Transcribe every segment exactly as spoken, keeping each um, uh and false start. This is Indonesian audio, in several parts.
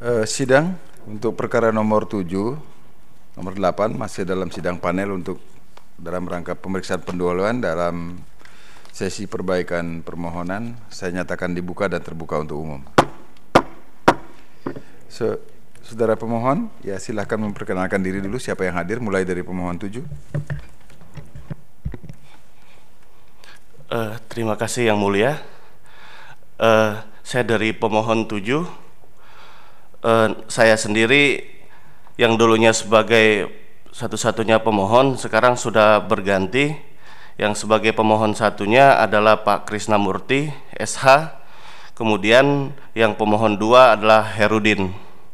uh, sidang untuk perkara nomor tujuh, nomor delapan masih dalam sidang panel untuk dalam rangka pemeriksaan pendahuluan dalam sesi perbaikan permohonan. Saya nyatakan dibuka dan terbuka untuk umum. So, saudara pemohon, ya silahkan memperkenalkan diri dulu siapa yang hadir, mulai dari pemohon tujuh. Uh, terima kasih Yang Mulia. Uh, saya dari pemohon tujuh. Uh, saya sendiri yang dulunya sebagai satu-satunya pemohon sekarang sudah berganti. Yang sebagai pemohon satunya adalah Pak Krisnamurti S H. Kemudian yang pemohon dua adalah Herudin.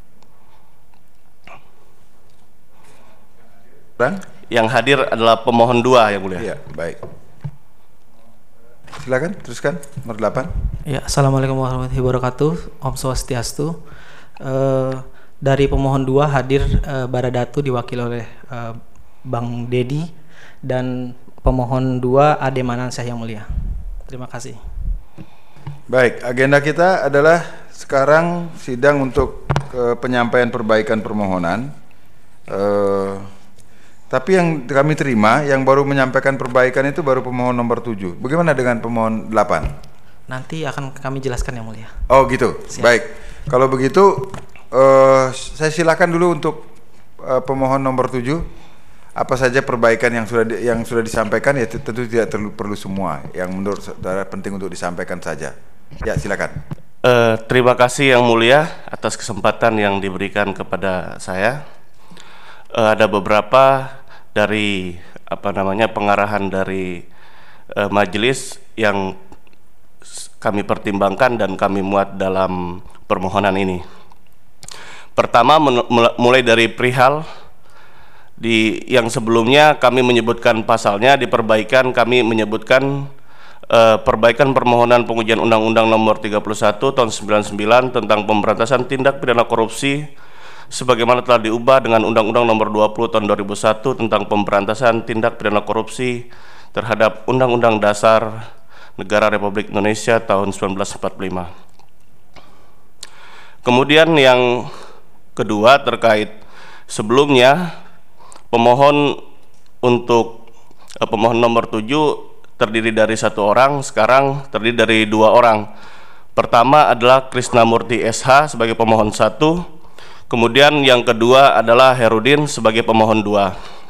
Dan? Yang hadir adalah pemohon dua, Yang Mulia. Iya, baik. Silakan, teruskan. Nomor delapan. Ya, Assalamualaikum warahmatullahi wabarakatuh. Om Swastiastu. Uh, dari pemohon dua hadir uh, Baradatu diwakili oleh uh, Bang Dedi, dan pemohon dua Ade Manansyah, Yang Mulia. Terima kasih. Baik, agenda kita adalah sekarang sidang untuk uh, penyampaian perbaikan permohonan. Uh, Tapi yang kami terima, yang baru menyampaikan perbaikan itu baru pemohon nomor tujuh. Bagaimana dengan pemohon delapan? Nanti akan kami jelaskan, Yang Mulia. Oh gitu, siap. Baik. Kalau begitu, uh, saya silakan dulu untuk uh, pemohon nomor tujuh. Apa saja perbaikan yang sudah di, yang sudah disampaikan, ya tentu tidak terlalu perlu semua. Yang menurut saudara penting untuk disampaikan saja. Ya, silakan. Uh, terima kasih Yang Mulia atas kesempatan yang diberikan kepada saya. Uh, ada beberapa dari apa namanya pengarahan dari uh, majelis yang kami pertimbangkan dan kami muat dalam permohonan ini. Pertama, mulai dari perihal di yang sebelumnya kami menyebutkan pasalnya, di perbaikan kami menyebutkan uh, perbaikan permohonan pengujian Undang-Undang Nomor tiga puluh satu Tahun sembilan puluh sembilan tentang pemberantasan tindak pidana korupsi sebagaimana telah diubah dengan Undang-Undang Nomor dua puluh Tahun dua ribu satu tentang pemberantasan tindak pidana korupsi terhadap Undang-Undang Dasar Negara Republik Indonesia tahun seribu sembilan ratus empat puluh lima. Kemudian yang kedua terkait sebelumnya pemohon untuk eh, pemohon nomor tujuh terdiri dari satu orang, sekarang terdiri dari dua orang. Pertama adalah Krisnamurti S H sebagai pemohon satu. Kemudian yang kedua adalah Herudin sebagai pemohon dua.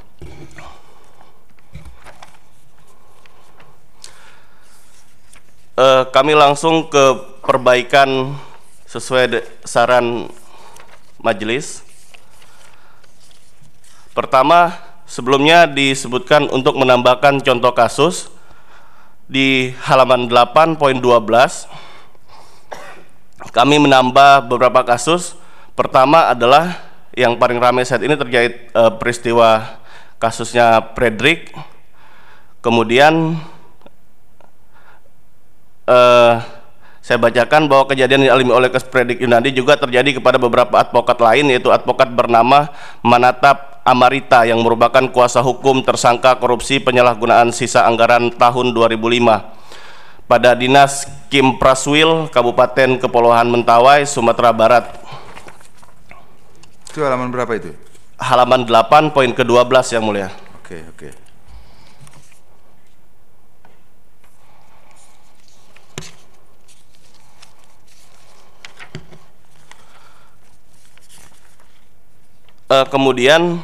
Eh, kami langsung ke perbaikan sesuai saran majelis. Pertama, sebelumnya disebutkan untuk menambahkan contoh kasus di halaman delapan poin dua belas. Kami menambah beberapa kasus. Pertama adalah yang paling ramai saat ini terkait eh, peristiwa kasusnya Fredrik. Kemudian eh, saya bacakan bahwa kejadian yang dialami oleh Fredrik Yunadi juga terjadi kepada beberapa advokat lain, yaitu advokat bernama Manatap Amarita yang merupakan kuasa hukum tersangka korupsi penyalahgunaan sisa anggaran tahun dua ribu lima pada Dinas Kim Praswil, Kabupaten Kepulauan Mentawai, Sumatera Barat. Itu halaman berapa itu? Halaman delapan poin ke dua belas, Yang Mulia. Oke, oke. Uh, kemudian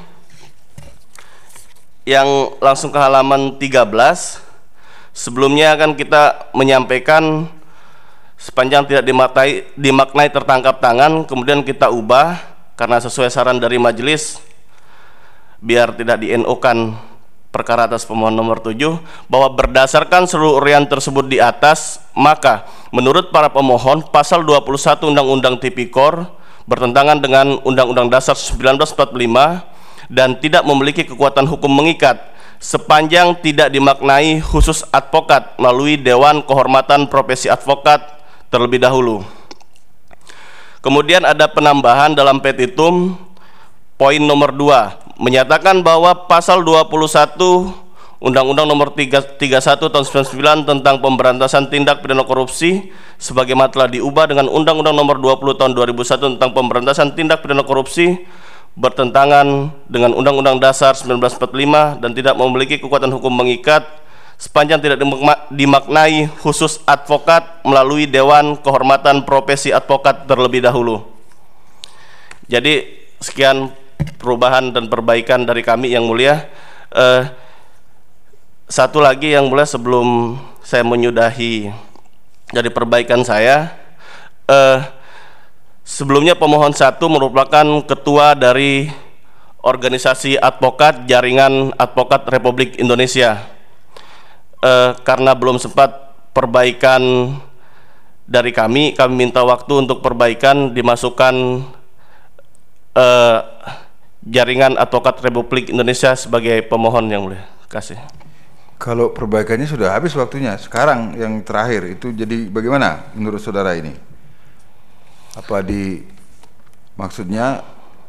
yang langsung ke halaman tiga belas, sebelumnya akan kita menyampaikan sepanjang tidak dimaknai, dimaknai tertangkap tangan, kemudian kita ubah karena sesuai saran dari majelis biar tidak di N O-kan perkara atas pemohon nomor tujuh, bahwa berdasarkan seluruh uraian tersebut di atas, maka menurut para pemohon pasal dua puluh satu Undang-Undang Tipikor bertentangan dengan Undang-Undang Dasar seribu sembilan ratus empat puluh lima dan tidak memiliki kekuatan hukum mengikat sepanjang tidak dimaknai khusus advokat melalui Dewan Kehormatan Profesi Advokat terlebih dahulu. Kemudian ada penambahan dalam petitum poin nomor dua, menyatakan bahwa pasal dua puluh satu Undang-Undang Nomor tiga puluh satu Tahun sembilan puluh sembilan tentang Pemberantasan Tindak Pidana Korupsi sebagaimana telah diubah dengan Undang-Undang Nomor dua puluh Tahun dua ribu satu tentang Pemberantasan Tindak Pidana Korupsi bertentangan dengan Undang-Undang Dasar seribu sembilan ratus empat puluh lima dan tidak memiliki kekuatan hukum mengikat sepanjang tidak dimaknai khusus advokat melalui Dewan Kehormatan Profesi Advokat terlebih dahulu. Jadi sekian perubahan dan perbaikan dari kami yang mulia. Eh, Satu lagi yang mulia sebelum saya menyudahi dari perbaikan saya, eh, sebelumnya pemohon satu merupakan ketua dari organisasi advokat Jaringan Advokat Republik Indonesia. Eh, karena belum sempat perbaikan dari kami, kami minta waktu untuk perbaikan dimasukkan eh, Jaringan Advokat Republik Indonesia sebagai pemohon yang mulia. Terima kasih. Kalau perbaikannya sudah habis waktunya, sekarang yang terakhir itu jadi bagaimana menurut saudara ini? Apa di maksudnya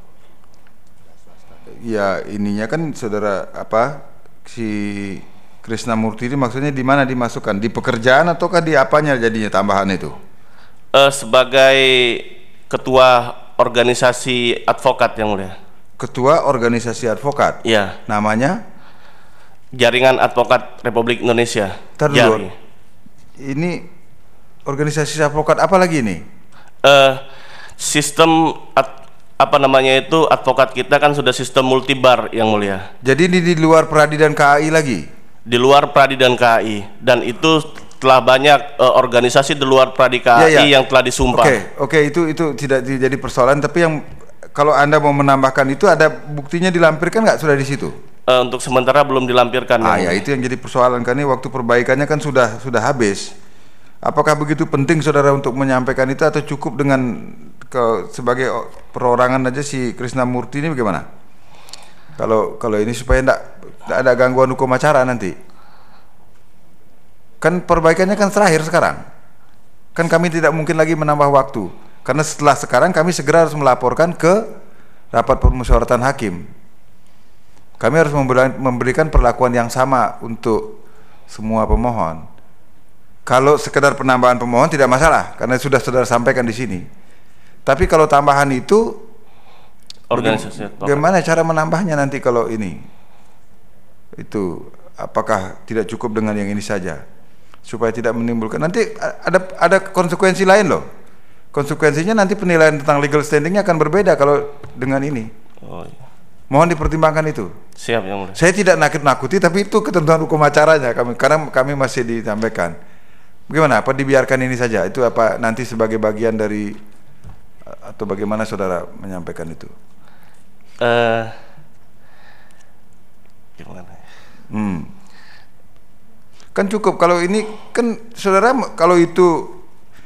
ya ininya kan saudara apa si Krisnamurti ini maksudnya di mana dimasukkan? Di pekerjaan ataukah di apanya jadinya tambahan itu? Uh, sebagai ketua organisasi advokat yang mulia. Ketua organisasi advokat? Iya. Namanya? Jaringan Advokat Republik Indonesia. Jari. Ini organisasi advokat apa lagi ini? Uh, sistem ad, apa namanya itu advokat kita kan sudah sistem multibar yang mulia. Jadi ini di luar Pradi dan K A I lagi? Di luar Pradi dan K A I, dan itu telah banyak uh, organisasi di luar Pradi K A I ya, ya. yang telah disumpah. Oke, okay, oke okay, itu itu tidak jadi persoalan. Tapi yang kalau Anda mau menambahkan itu ada buktinya dilampirkan nggak sudah di situ? Uh, untuk sementara belum dilampirkan. Ah ya, itu yang jadi persoalan kan, ini waktu perbaikannya kan sudah sudah habis. Apakah begitu penting saudara untuk menyampaikan itu atau cukup dengan ke, sebagai perorangan aja si Krisnamurti ini bagaimana? Kalau kalau ini supaya tidak ada gangguan hukum acara nanti. Kan perbaikannya kan terakhir sekarang. Kan kami tidak mungkin lagi menambah waktu. Karena setelah sekarang kami segera harus melaporkan ke rapat permusyawaratan hakim. Kami harus memberikan perlakuan yang sama untuk semua pemohon. Kalau sekedar penambahan pemohon tidak masalah, karena sudah saudara sampaikan di sini. Tapi kalau tambahan itu, organisasi bagaimana cara menambahnya nanti kalau ini? Itu apakah tidak cukup dengan yang ini saja? Supaya tidak menimbulkan nanti ada ada konsekuensi lain loh. Konsekuensinya nanti penilaian tentang legal standingnya akan berbeda kalau dengan ini. Oh, iya. Mohon dipertimbangkan itu. Siap yang mulia. Saya tidak nakut-nakuti, tapi itu ketentuan hukum acaranya kami, karena kami masih disampaikan. Bagaimana? Apa dibiarkan ini saja? Itu apa nanti sebagai bagian dari atau bagaimana saudara menyampaikan itu? Uh, gimana? Hmm. Kan cukup kalau ini kan saudara kalau itu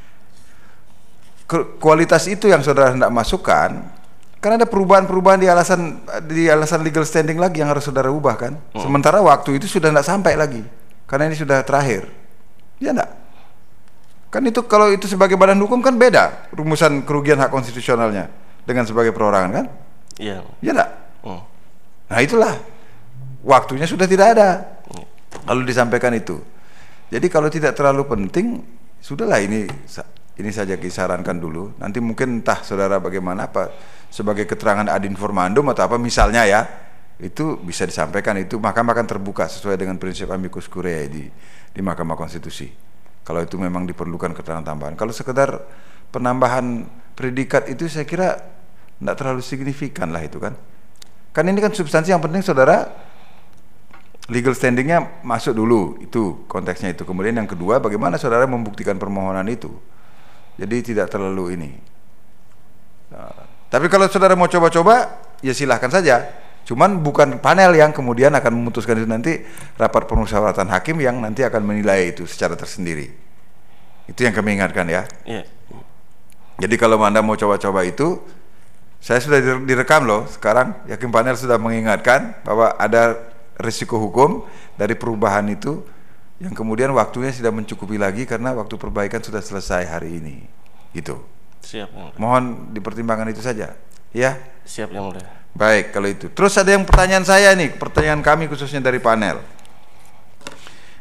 kualitas itu yang saudara hendak masukkan. Kan ada perubahan-perubahan di alasan di alasan legal standing lagi yang harus saudara ubah kan. Hmm. Sementara waktu itu sudah tidak sampai lagi karena ini sudah terakhir. Ya enggak? Kan itu kalau itu sebagai badan hukum kan beda rumusan kerugian hak konstitusionalnya dengan sebagai perorangan kan? Iya. Ya enggak? Hmm. Nah itulah waktunya sudah tidak ada. Lalu disampaikan itu. Jadi kalau tidak terlalu penting, sudahlah ini ini saja disarankan dulu. Nanti mungkin entah saudara bagaimana apa sebagai keterangan ad informandum atau apa misalnya ya, itu bisa disampaikan, itu mahkamah akan terbuka sesuai dengan prinsip amicus curiae di di Mahkamah Konstitusi. Kalau itu memang diperlukan keterangan tambahan. Kalau sekedar penambahan predikat itu saya kira tidak terlalu signifikan lah itu kan. Kan ini kan substansi yang penting saudara legal standingnya masuk dulu, itu konteksnya itu. Kemudian yang kedua bagaimana saudara membuktikan permohonan itu. Jadi tidak terlalu ini. Nah, tapi kalau saudara mau coba-coba, ya silahkan saja. Cuman bukan panel yang kemudian akan memutuskan itu, nanti rapat permusyawaratan hakim yang nanti akan menilai itu secara tersendiri. Itu yang kami ingatkan ya. Yeah. Jadi kalau Anda mau coba-coba itu, saya sudah direkam loh sekarang. Hakim panel sudah mengingatkan bahwa ada risiko hukum dari perubahan itu, yang kemudian waktunya sudah mencukupi lagi karena waktu perbaikan sudah selesai hari ini. Gitu. Siap yang mulia. Mohon dipertimbangkan itu saja, ya. Siap yang mulia. Baik kalau itu. Terus ada yang pertanyaan saya nih, pertanyaan kami khususnya dari panel.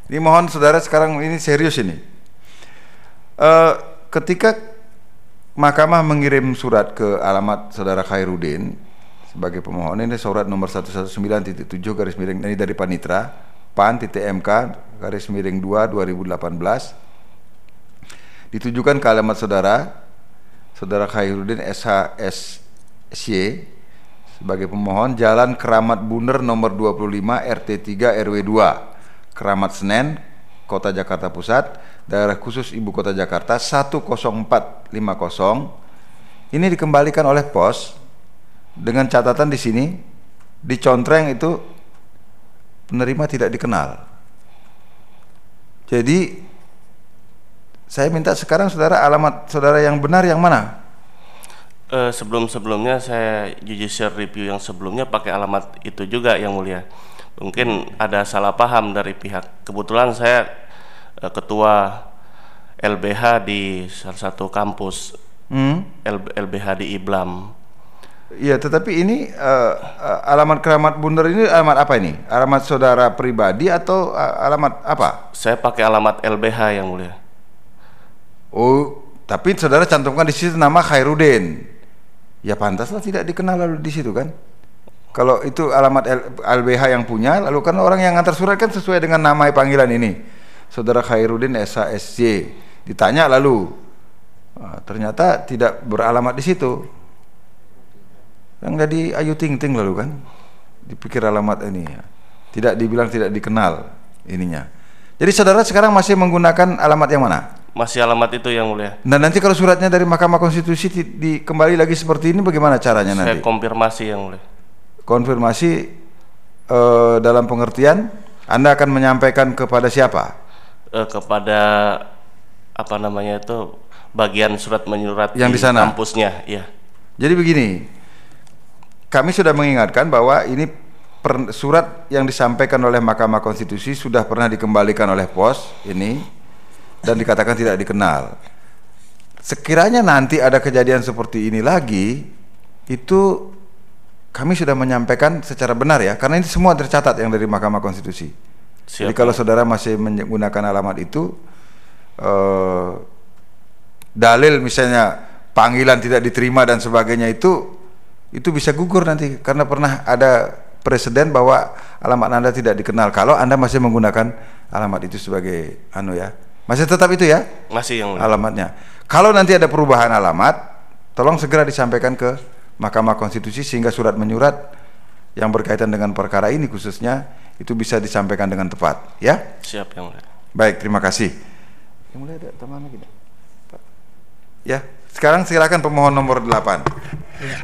Ini mohon saudara sekarang ini serius ini. Uh, ketika Mahkamah mengirim surat ke alamat saudara Khairuddin sebagai pemohon, ini surat nomor seratus sembilan belas titik tujuh garis miring ini dari Panitra Pan titik M K garis miring dua dua ribu delapan belas, ditujukan ke alamat saudara saudara Khairuddin S H S Y sebagai pemohon, Jalan Keramat Bunder nomor dua puluh lima R T tiga R W dua, Keramat Senen, Kota Jakarta Pusat, daerah khusus Ibu Kota Jakarta satu nol empat lima nol. Ini dikembalikan oleh pos dengan catatan di sini dicontreng itu penerima tidak dikenal. Jadi saya minta sekarang saudara, alamat saudara yang benar yang mana? Uh, sebelum-sebelumnya saya judicial review yang sebelumnya pakai alamat itu juga yang mulia. Mungkin ada salah paham dari pihak. Kebetulan saya uh, ketua L B H di salah satu kampus, hmm? L B H di Iblam. Iya, tetapi ini uh, uh, alamat Keramat Bunder ini alamat apa ini? Alamat saudara pribadi atau uh, alamat apa? Saya pakai alamat L B H yang mulia. Oh, tapi saudara cantumkan di situ nama Khairuddin. Ya pantaslah tidak dikenal lalu di situ kan. Kalau itu alamat L B H yang punya, lalu kan orang yang ngantar surat kan sesuai dengan nama panggilan ini, saudara Khairuddin S H S Y. Ditanya lalu, nah, ternyata tidak beralamat di situ. Yang jadi Ayu Ting Ting lalu kan, dipikir alamat ini, ya. Tidak dibilang tidak dikenal ininya. Jadi saudara sekarang masih menggunakan alamat yang mana? Masih alamat itu yang mulia. Nah nanti kalau suratnya dari Mahkamah Konstitusi di, di kembali lagi seperti ini bagaimana caranya nanti? Saya konfirmasi yang mulia. Konfirmasi eh, dalam pengertian Anda akan menyampaikan kepada siapa? Eh, kepada apa namanya itu bagian surat menyurat yang di, di sana kampusnya, ya. Jadi begini, kami sudah mengingatkan bahwa ini per, surat yang disampaikan oleh Mahkamah Konstitusi sudah pernah dikembalikan oleh pos ini dan dikatakan tidak dikenal. Sekiranya nanti ada kejadian seperti ini lagi, itu kami sudah menyampaikan secara benar ya, karena ini semua tercatat yang dari Mahkamah Konstitusi. Siap. Jadi kalau saudara masih menggunakan alamat itu, eh, dalil misalnya panggilan tidak diterima dan sebagainya itu, itu bisa gugur nanti karena pernah ada presiden bahwa alamat Anda tidak dikenal kalau Anda masih menggunakan alamat itu sebagai anu ya. Masih tetap itu ya? Masih yang alamatnya. Kalau nanti ada perubahan alamat, tolong segera disampaikan ke Mahkamah Konstitusi sehingga surat menyurat yang berkaitan dengan perkara ini khususnya itu bisa disampaikan dengan tepat, ya? Siap yang mulia. Baik, terima kasih. Yang mulia ada tambahan lagi, Pak? Ya, sekarang silakan pemohon nomor delapan. Ya.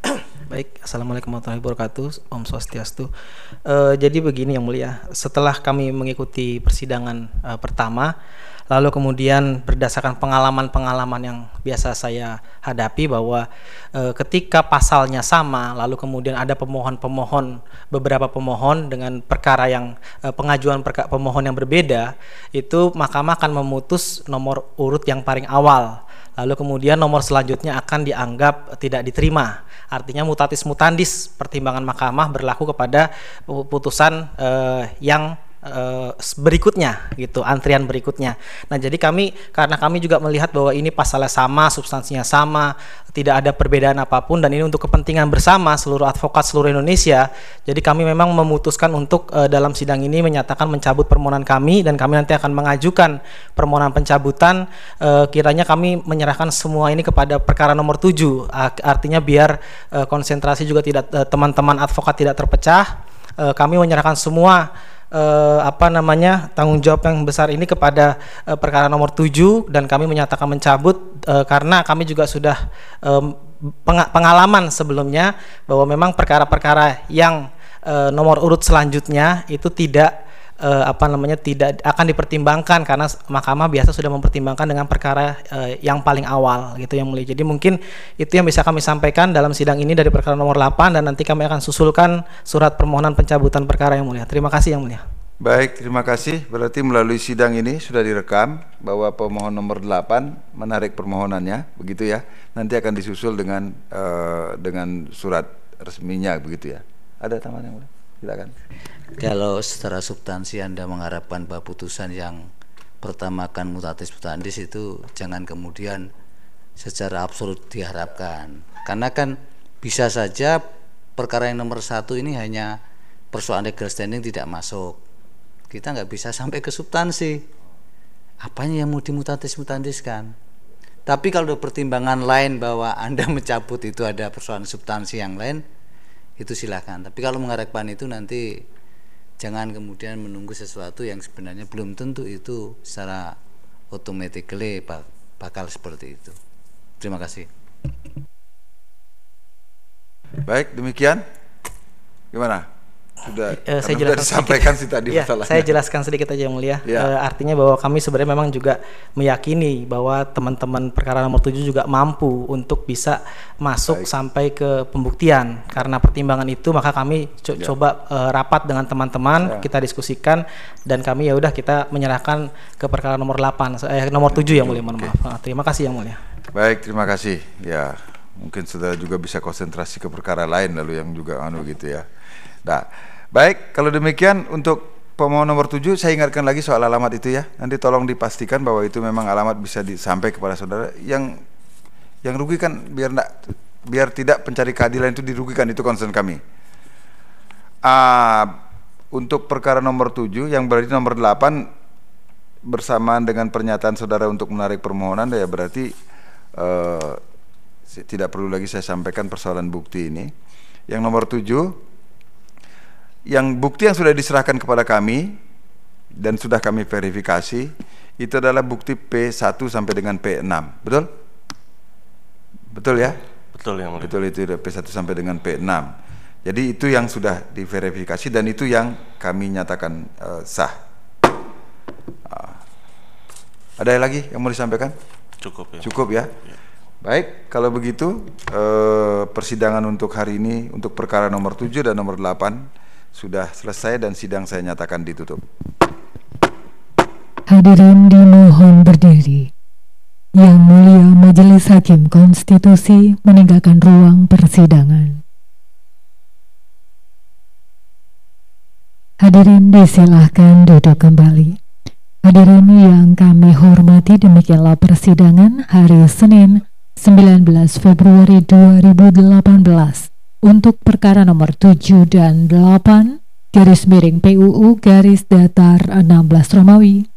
Baik, assalamualaikum warahmatullahi wabarakatuh, Om Swastiastu. Uh, jadi begini yang mulia, setelah kami mengikuti persidangan uh, pertama, lalu kemudian berdasarkan pengalaman-pengalaman yang biasa saya hadapi bahwa uh, ketika pasalnya sama, lalu kemudian ada pemohon-pemohon, beberapa pemohon dengan perkara yang uh, pengajuan perka pemohon yang berbeda, itu Mahkamah akan memutus nomor urut yang paling awal. Lalu kemudian nomor selanjutnya akan dianggap tidak diterima. Artinya mutatis mutandis pertimbangan Mahkamah berlaku kepada putusan eh, yang eh, berikutnya gitu, antrian berikutnya. Nah, jadi kami karena kami juga melihat bahwa ini pasalnya sama, substansinya sama, tidak ada perbedaan apapun dan ini untuk kepentingan bersama seluruh advokat seluruh Indonesia. Jadi kami memang memutuskan untuk eh, dalam sidang ini menyatakan mencabut permohonan kami dan kami nanti akan mengajukan permohonan pencabutan. Eh, kiranya kami menyerahkan semua ini kepada perkara nomor tujuh. Artinya biar eh, konsentrasi juga tidak teman-teman eh, advokat tidak terpecah. Eh, kami menyerahkan semua Eh, apa namanya tanggung jawab yang besar ini kepada eh, perkara nomor tujuh dan kami menyatakan mencabut eh, karena kami juga sudah eh, pengalaman sebelumnya bahwa memang perkara-perkara yang eh, nomor urut selanjutnya itu tidak eh, apa namanya tidak akan dipertimbangkan karena Mahkamah biasa sudah mempertimbangkan dengan perkara eh, yang paling awal gitu yang mulia. Jadi mungkin itu yang bisa kami sampaikan dalam sidang ini dari perkara nomor delapan dan nanti kami akan susulkan surat permohonan pencabutan perkara yang mulia. Terima kasih yang mulia. Baik, terima kasih. Berarti melalui sidang ini sudah direkam bahwa pemohon nomor delapan menarik permohonannya, begitu ya. Nanti akan disusul dengan uh, dengan surat resminya begitu ya. Ada tambahan yang mulia? Silakan. Kalau secara substansi Anda mengharapkan bahwa putusan yang pertama akan mutatis mutandis itu jangan kemudian secara absolut diharapkan, karena kan bisa saja perkara yang nomor satu ini hanya persoalan legal standing tidak masuk, kita nggak bisa sampai ke substansi apanya yang mau dimutatis mutandiskan. Tapi kalau ada pertimbangan lain bahwa Anda mencabut itu ada persoalan substansi yang lain, itu silakan. Tapi kalau mengharapkan itu nanti jangan kemudian menunggu sesuatu yang sebenarnya belum tentu itu secara automatically bakal seperti itu. Terima kasih. Baik, demikian. Gimana? Sudah, Eh, saya sudah jelaskan disampaikan sedikit. sih tadi Ya, masalahnya. saya jelaskan sedikit aja yang mulia. Ya. Eh, artinya bahwa kami sebenarnya memang juga meyakini bahwa teman-teman perkara nomor tujuh juga mampu untuk bisa masuk Baik. sampai ke pembuktian. Karena pertimbangan itu maka kami co- Ya. coba eh, rapat dengan teman-teman, Ya. kita diskusikan dan kami ya udah kita menyerahkan ke perkara nomor delapan, eh nomor tujuh yang mulia, mohon Oke. maaf. Ah, terima kasih yang mulia. Baik, terima kasih. Ya, mungkin saudara juga bisa konsentrasi ke perkara lain lalu yang juga anu gitu ya. Nah, baik, kalau demikian untuk pemohon nomor tujuh saya ingatkan lagi soal alamat itu ya. Nanti tolong dipastikan bahwa itu memang alamat bisa disampai kepada saudara. Yang yang rugi kan biar enggak, biar tidak pencari keadilan itu dirugikan, itu concern kami. Ah, untuk perkara nomor tujuh yang berarti nomor delapan bersamaan dengan pernyataan saudara untuk menarik permohonan, ya berarti eh, tidak perlu lagi saya sampaikan persoalan bukti ini. Yang nomor tujuh, yang bukti yang sudah diserahkan kepada kami dan sudah kami verifikasi itu adalah bukti P satu sampai dengan P enam, betul? Betul ya? Betul yang mulia. Betul, itu P satu sampai dengan P enam. Jadi itu yang sudah diverifikasi dan itu yang kami nyatakan uh, sah. Uh, ada lagi yang mau disampaikan? Cukup ya. Cukup ya? Baik, kalau begitu uh, persidangan untuk hari ini untuk perkara nomor tujuh dan nomor delapan sudah selesai dan sidang saya nyatakan ditutup. Hadirin dimohon berdiri. Yang Mulia Majelis Hakim Konstitusi meninggalkan ruang persidangan. Hadirin disilahkan duduk kembali. Hadirin yang kami hormati, demikianlah persidangan hari Senin sembilan belas Februari dua ribu delapan belas untuk perkara nomor tujuh dan delapan garis miring P U U garis datar enam belas Romawi